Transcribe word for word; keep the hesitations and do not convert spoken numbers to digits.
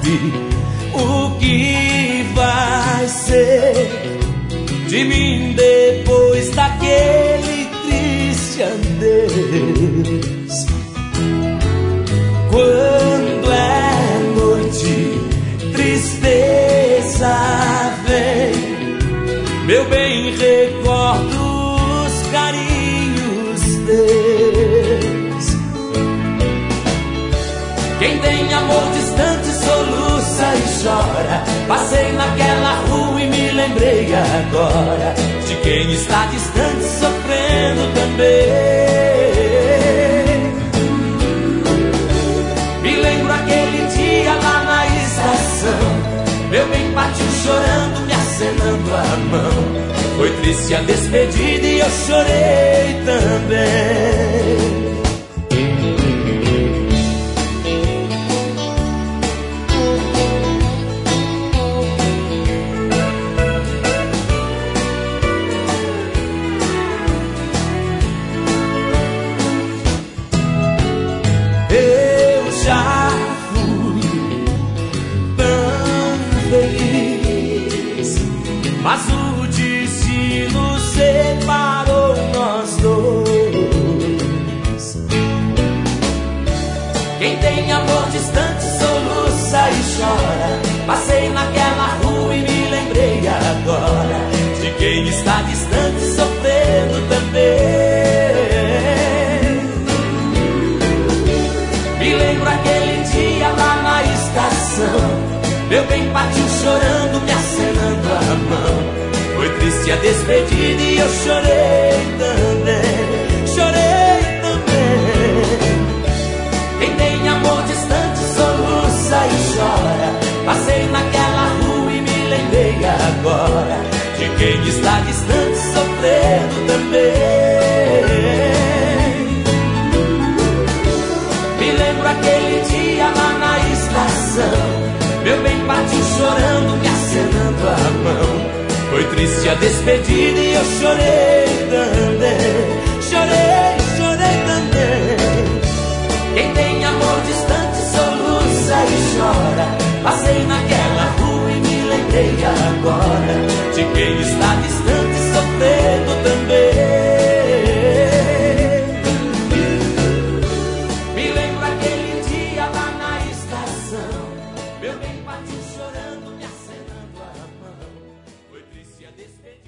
sabe o que vai ser de mim depois daquele triste adeus. Quando é noite, tristeza vem, meu bem, recordo os carinhos teus. Quem tem amor distante soluça e chora. Passei naquela rua e me lembrei agora de quem está distante sofrendo também. Me lembro aquele dia lá na estação, meu bem partiu chorando, me acenando a mão. Foi triste a despedida e eu chorei também. Mas o destino separou nós dois. Quem tem amor distante soluça e chora. Passei naquela rua e me lembrei agora de quem está distante sofrendo também. Me lembro aquele dia lá na estação, meu bem partiu chorando, me acenando a mão. Foi triste a despedida e eu chorei também. Chorei também. Quem tem amor distante soluça e chora. Passei naquela rua e me lembrei agora de quem está distante sofrendo também. Me lembro aquele dia lá na estação, meu bem partiu chorando, me acenando a mão. Foi triste a despedida e eu chorei também. Chorei, chorei também. Quem tem amor distante soluça e chora. Passei naquela rua e me lembrei agora de quem está distante sofrendo também. Me lembro aquele dia lá na estação, meu bem partiu chorando, me acenando a mão. Foi triste a despedida.